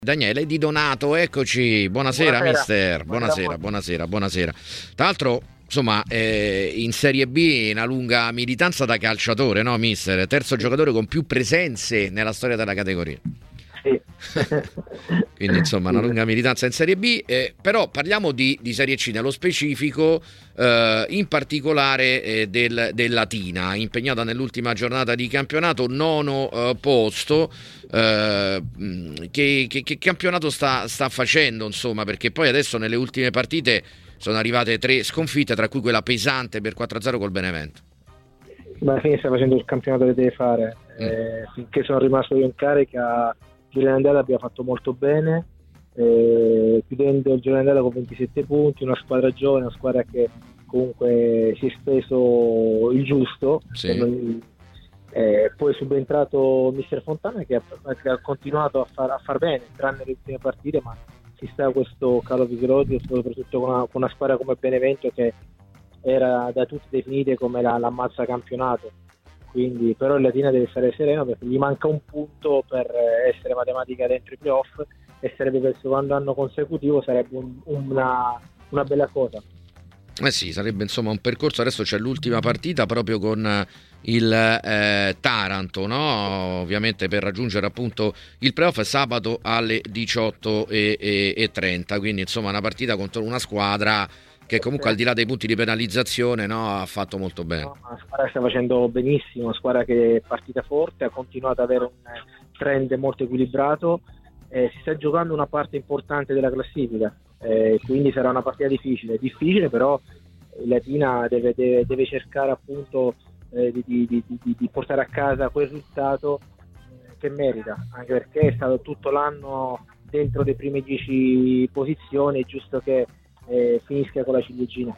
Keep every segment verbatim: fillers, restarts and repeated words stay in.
Daniele Di Donato, eccoci, buonasera, Buonasera. mister, buonasera, buonasera, buonasera. Tra l'altro, insomma, eh, in Serie B una lunga militanza da calciatore, no mister? Terzo giocatore con più presenze nella storia della categoria. Sì. Quindi insomma una lunga militanza in Serie B, eh, però parliamo di, di Serie C nello specifico, eh, in particolare eh, del, del Latina, impegnata nell'ultima giornata di campionato, nono eh, posto. Eh, che, che, che campionato sta, sta facendo, insomma, perché poi adesso nelle ultime partite sono arrivate tre sconfitte, tra cui quella pesante per quattro a zero col Benevento. Ma alla fine sta facendo il campionato che deve fare. Mm. Eh, finché sono rimasto io in carica, Giuliano Andata abbia fatto molto bene, eh, chiudendo il Giuliano Andata con ventisette punti, una squadra giovane, una squadra che comunque si è speso il giusto. Sì. Non, eh, poi è subentrato mister Fontana che ha, che ha continuato a far, a far bene, tranne le ultime partite, ma ci sta questo calo fisiologico, soprattutto con una, con una squadra come Benevento che era da tutti definita come la, l'ammazza campionato. Quindi però il Latina deve stare sereno perché gli manca un punto per essere matematica dentro i playoff e sarebbe per il secondo anno consecutivo, sarebbe un, una, una bella cosa. Eh sì, sarebbe insomma un percorso. Adesso c'è l'ultima partita proprio con il eh, Taranto, no? Ovviamente per raggiungere appunto il playoff è sabato alle diciotto e trenta, quindi insomma una partita contro una squadra che comunque al di là dei punti di penalizzazione, no, ha fatto molto bene. No, una squadra che sta facendo benissimo, una squadra che è partita forte, ha continuato ad avere un trend molto equilibrato, eh, si sta giocando una parte importante della classifica, eh, quindi sarà una partita difficile, difficile però il Latina deve, deve, deve cercare appunto eh, di, di, di, di portare a casa quel risultato eh, che merita, anche perché è stato tutto l'anno dentro le prime dieci posizioni, è giusto che Eh, finisca con la ciliegina.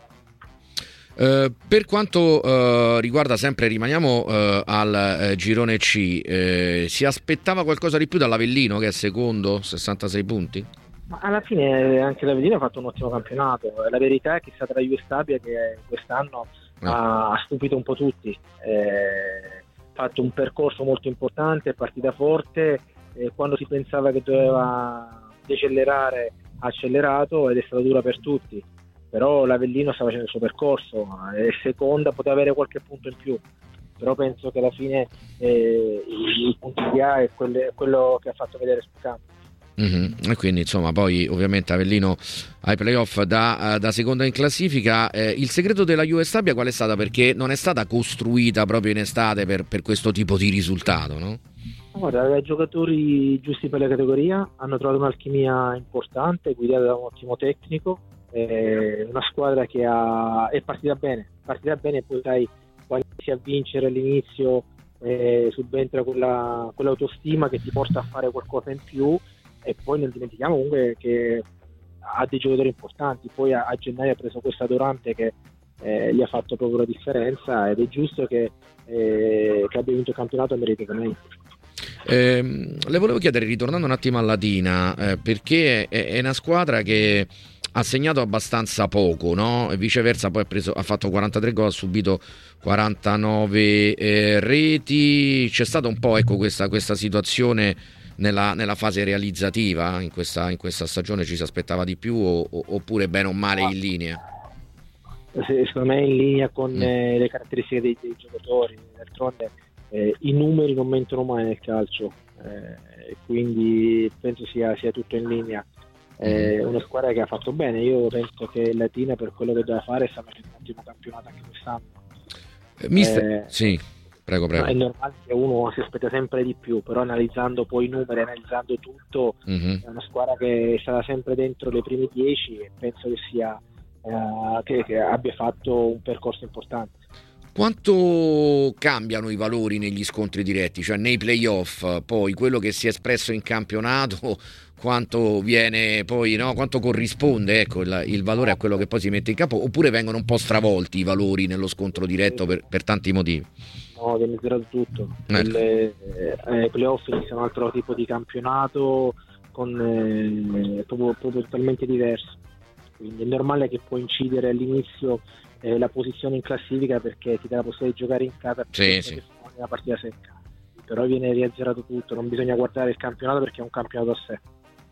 Uh, per quanto uh, riguarda sempre, rimaniamo uh, al uh, girone C, uh, si aspettava qualcosa di più dall'Avellino che è secondo, sessantasei punti? Ma alla fine anche l'Avellino ha fatto un ottimo campionato, la verità è che è stata la Juve Stabia che quest'anno no. ha, ha stupito un po' tutti, ha eh, fatto un percorso molto importante, è partita forte, eh, quando si pensava che doveva decelerare ha accelerato ed è stata dura per tutti, però l'Avellino sta facendo il suo percorso, è seconda, poteva avere qualche punto in più, però penso che alla fine eh, il punto che ha è quello, è quello che ha fatto vedere sul campo. Mm-hmm. E quindi insomma poi ovviamente Avellino ai playoff da, da seconda in classifica. Eh, il segreto della Juve Stabia qual è stata? Perché non è stata costruita proprio in estate per, per questo tipo di risultato, no? Guarda, aveva giocatori giusti per la categoria, hanno trovato un'alchimia importante, guidata da un ottimo tecnico, eh, una squadra che ha, è partita bene, partita bene e poi sai, quando inizi a vincere all'inizio eh, subentra quella, quell'autostima che ti porta a fare qualcosa in più e poi non dimentichiamo comunque che ha dei giocatori importanti, poi a, a gennaio ha preso questa Dorante che eh, gli ha fatto proprio la differenza ed è giusto che, eh, che abbia vinto il campionato meritamente. Eh, le volevo chiedere, ritornando un attimo al Latina, eh, perché è, è una squadra che ha segnato abbastanza poco, no? E viceversa poi ha, preso, ha fatto quarantatré gol, ha subito quarantanove eh, reti. C'è stata un po' ecco questa, questa situazione nella, nella fase realizzativa in questa, in questa stagione, ci si aspettava di più o, o, oppure bene o male in linea? Secondo me è in linea con mm. eh, le caratteristiche dei, dei giocatori, d'altronde Eh, i numeri non mentono mai nel calcio, eh, quindi penso sia, sia tutto in linea. È eh, una squadra che ha fatto bene, io penso che Latina per quello che deve fare sta facendo un ottimo campionato anche quest'anno. Eh, mister, eh, sì, prego, prego. No, è normale che uno si aspetta sempre di più, però analizzando poi i numeri, analizzando tutto, mm-hmm. è una squadra che è stata sempre dentro le prime dieci e penso che sia eh, che, che abbia fatto un percorso importante. Quanto cambiano i valori negli scontri diretti, cioè nei playoff, poi quello che si è espresso in campionato, quanto viene poi, no? Quanto corrisponde ecco, il, il valore a quello che poi si mette in campo, oppure vengono un po' stravolti i valori nello scontro diretto per, per tanti motivi? No, viene misurato tutto. Ecco. I playoff sono un altro tipo di campionato con eh, proprio, proprio totalmente diverso, quindi è normale che può incidere all'inizio Eh, la posizione in classifica perché ti dà la possibilità di giocare in casa sì, sì. una partita secca, però viene riazzerato tutto, non bisogna guardare il campionato perché è un campionato a sé.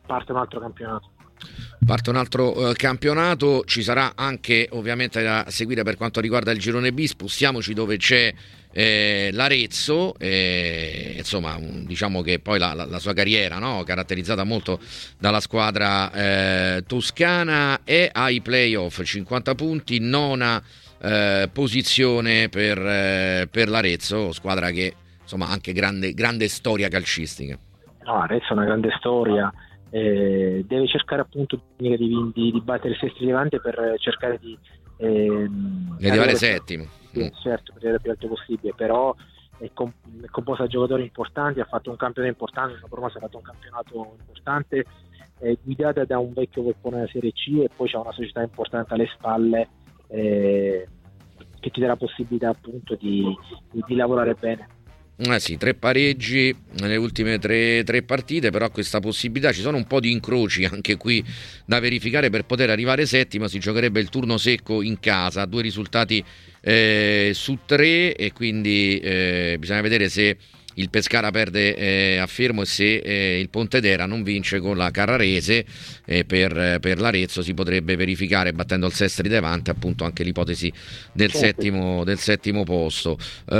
parte un altro campionato. Parte un altro uh, campionato, ci sarà anche ovviamente da seguire per quanto riguarda il girone B. Spostiamoci dove c'è eh, l'Arezzo, eh, insomma un, diciamo che poi la, la, la sua carriera, no, caratterizzata molto dalla squadra eh, toscana, è ai playoff, cinquanta punti, nona eh, posizione per, eh, per l'Arezzo, squadra che insomma anche grande, grande storia calcistica. No, Arezzo è una grande storia. Eh, deve cercare appunto di, di, di battere il Sestri Levante per cercare di, eh, di arrivare settimo, sì, certo, per arrivare più alto possibile, però è, com- è composta da giocatori importanti, ha fatto un campionato importante, ma ormai si è fatto un campionato importante, è guidata da un vecchio polpone della Serie C, e poi c'è una società importante alle spalle eh, che ti dà la possibilità appunto di, di, di lavorare bene. Eh sì, tre pareggi nelle ultime tre, tre partite, però questa possibilità, ci sono un po' di incroci anche qui da verificare per poter arrivare settima. Si giocherebbe il turno secco in casa, due risultati eh, su tre, e quindi eh, bisogna vedere se il Pescara perde eh, a Fermo e se eh, il Pontedera non vince con la Carrarese. eh, per, per l'Arezzo si potrebbe verificare, battendo il Sestri Levante, appunto anche l'ipotesi del, certo. settimo, del settimo posto.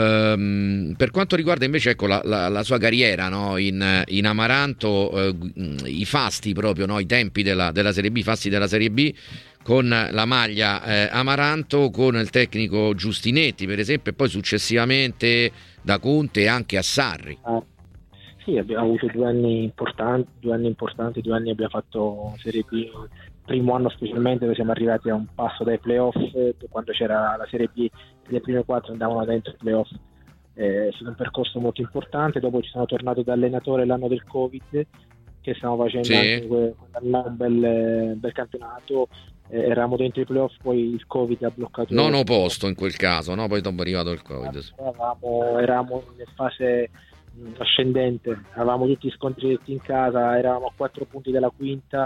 Um, per quanto riguarda invece ecco, la, la, la sua carriera, no, in, in Amaranto, eh, i fasti proprio, no, i tempi della, della Serie B, i fasti della Serie B con la maglia eh, Amaranto, con il tecnico Giustinetti per esempio, e poi successivamente da Conte anche a Sarri. Ah, sì, abbiamo avuto due anni importanti, due anni importanti, due anni abbiamo fatto Serie B, primo anno specialmente dove siamo arrivati a un passo dai playoff, quando c'era la Serie B le prime quattro andavano dentro i playoff. Eh, è stato un percorso molto importante, dopo ci sono tornato da allenatore l'anno del Covid, che stiamo facendo sì. anche un bel, bel campionato. Eh, eravamo dentro i playoff, poi il Covid ha bloccato. Nono posto in quel caso, no? Poi dopo è arrivato il Covid. Eravamo, eravamo in fase mh, ascendente, avevamo tutti gli scontri diretti in casa, eravamo a quattro punti dalla quinta,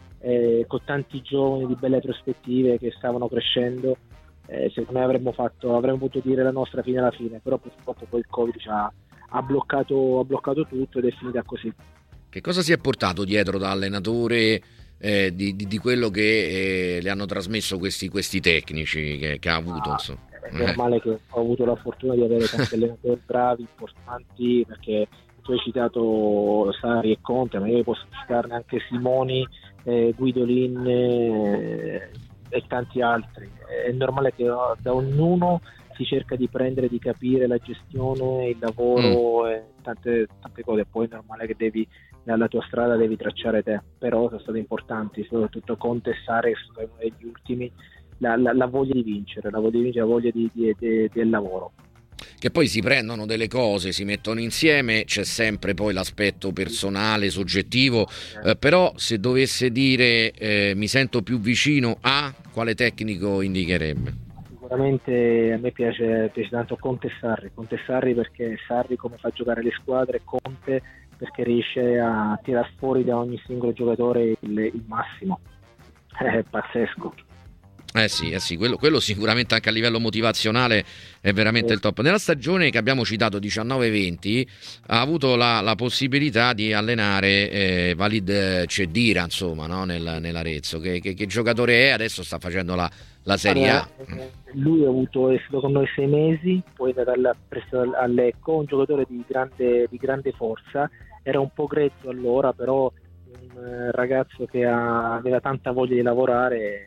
eh, con tanti giovani di belle prospettive che stavano crescendo. Eh, secondo me avremmo fatto, avremmo potuto dire la nostra fine alla fine, però purtroppo poi il Covid ci ha, ha, bloccato, ha bloccato tutto ed è finita così. Che cosa si è portato dietro da allenatore? Eh, di, di, di quello che eh, le hanno trasmesso questi, questi tecnici che, che ha avuto, ah, insomma. È normale eh. che ho avuto la fortuna di avere tanti allenatori bravi, importanti, perché tu hai citato Sarri e Conte, ma io posso citarne anche Simoni, eh, Guidolin eh, e tanti altri. È normale che da ognuno si cerca di prendere, di capire la gestione, il lavoro mm. e tante, tante cose. Poi è normale che devi, nella tua strada devi tracciare te, però sono stati importanti, soprattutto Conte e Sarri, che sono uno degli ultimi, la, la, la voglia di vincere, la voglia di vincere, la voglia di, di, di, del lavoro. Che poi si prendono delle cose, si mettono insieme, c'è sempre poi l'aspetto personale, soggettivo, eh, però se dovesse dire eh, mi sento più vicino a, quale tecnico indicherebbe? Sicuramente a me piace, piace tanto Conte e Sarri, Conte e Sarri perché Sarri come fa giocare le squadre, Conte perché riesce a tirar fuori da ogni singolo giocatore il, il massimo, è pazzesco. Eh sì, eh sì, quello, quello sicuramente anche a livello motivazionale è veramente il top. Nella stagione che abbiamo citato diciannove venti ha avuto la, la possibilità di allenare eh, Walid Cedira, insomma, no? Nel, nell'Arezzo. Che, che, che giocatore è? Adesso sta facendo la, la Serie A. Allora, lui ha avuto, è stato con noi sei mesi, poi è andato presso al Lecco, un giocatore di grande, di grande forza, era un po' grezzo allora, però un ragazzo che ha, aveva tanta voglia di lavorare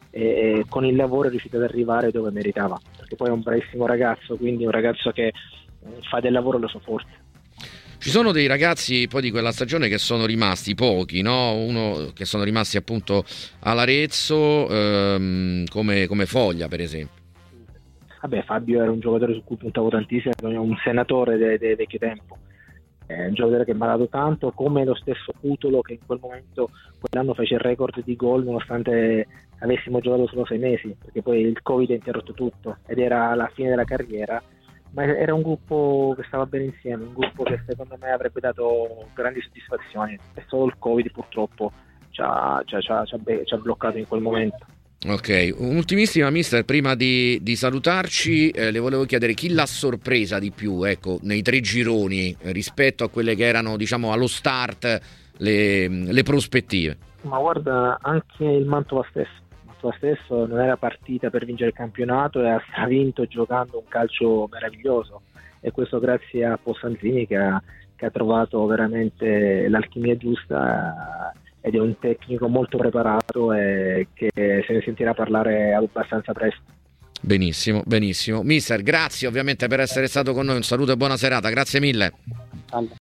e con il lavoro è riuscito ad arrivare dove meritava, perché poi è un bravissimo ragazzo, quindi un ragazzo che fa del lavoro la sua forza. Ci sono dei ragazzi poi di quella stagione che sono rimasti pochi, no? Uno che sono rimasti appunto all'Arezzo, ehm, come, come Foglia per esempio. Vabbè, Fabio era un giocatore su cui puntavo tantissimo, un senatore del de vecchio tempo, è un giocatore che mi ha dato tanto, come lo stesso Cutolo che in quel momento, quell'anno fece il record di gol nonostante avessimo giocato solo sei mesi, perché poi il Covid ha interrotto tutto ed era la fine della carriera, ma era un gruppo che stava bene insieme, un gruppo che secondo me avrebbe dato grandi soddisfazioni, e solo il Covid purtroppo ci ha, ci ha, ci ha, ci ha bloccato in quel momento. Ok, un'ultimissima mister prima di, di salutarci, eh, le volevo chiedere chi l'ha sorpresa di più, ecco, nei tre gironi eh, rispetto a quelle che erano, diciamo, allo start le, le prospettive. Ma guarda, anche il Mantova stesso, il Mantova stesso non era partita per vincere il campionato e ha vinto giocando un calcio meraviglioso, e questo grazie a Possanzini che ha, che ha trovato veramente l'alchimia giusta, ed è un tecnico molto preparato e che se ne sentirà parlare abbastanza presto. Benissimo, benissimo. Mister, grazie ovviamente per essere stato con noi, un saluto e buona serata, grazie mille.